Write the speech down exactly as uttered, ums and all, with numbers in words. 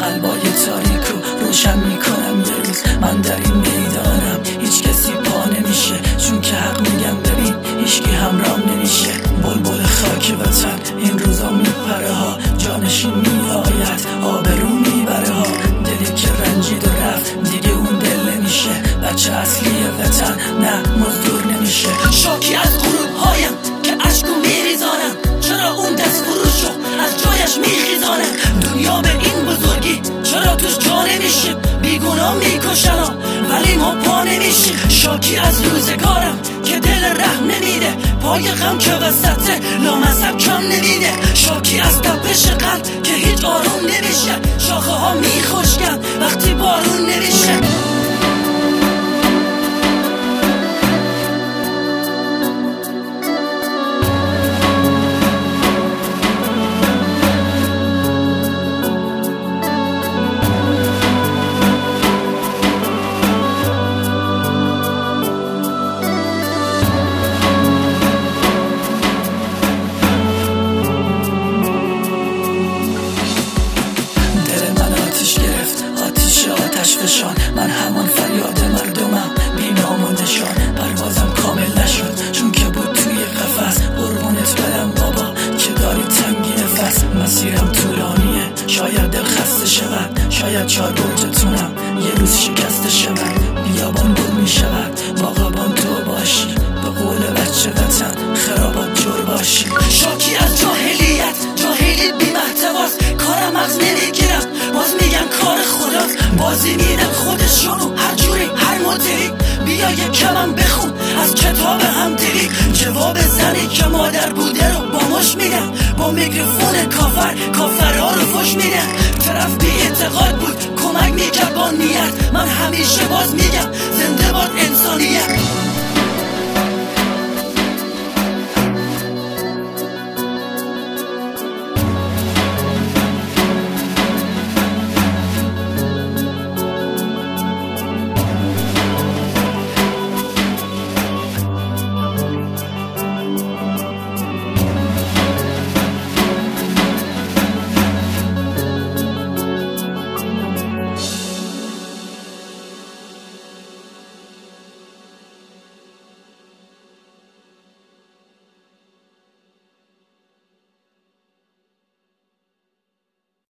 قلبای تاریکو روشن میکنم یه روز. من در این میدانم هیچ کسی پا نمیشه، چون که حق میگم ببین هیچکی همرام نمیشه. بلبل خاک وطن این روزا میپره ها، جانشین میآید آبرو میبره ها. دلی که رنجید و رفت دیگه اون دل نمیشه، بچه اصلی وطن نه مزدور نمیشه. شاکی از غروب هایم که عشقو میریزانم، چرا اون دست فروشو از جایش میخیزانم. دنیا به این بزرگی چرا توش جا نمیشه، بیگناه میکشنم ولی ما پا نمیشیم. شاکی از روزگارم که دل رحم نمیده، پای غم که وسطه لامصب کم نمیده. شاکی از تپش قلب که هیچ آروم نمیشه، شاخه ها میخشکن وقتی بارون نمیشه. من همان فریاد مردمم بی نام و نشان، پروازم کامل نشد چون که بود توی قفس. قربونت برم بابا که داری تنگی نفس، مسیرم طولانیه شاید دل خسته شود، شاید چار برجتونم یه روز شکسته شود. بیابان دور می شود باغبان تو باشی، به قول بچه وطن خرابات جور باشی. شاکی از جاهلیت، جاهلی بی محتواست، کارم مغز نمیگیرم باز میگم کار خداست. بازی میدم خودشونو هر جوری هر مدلی، بیا یک کمم بخون از کتاب همدلی. جواب زنی که مادر بوده رو با مش میدم، با میکروفون کافر کافرها رو فش میدم. طرف بی اعتقاد بود کمک میکرد با نیت، من همیشه باز میگم زنده باد انسانیت.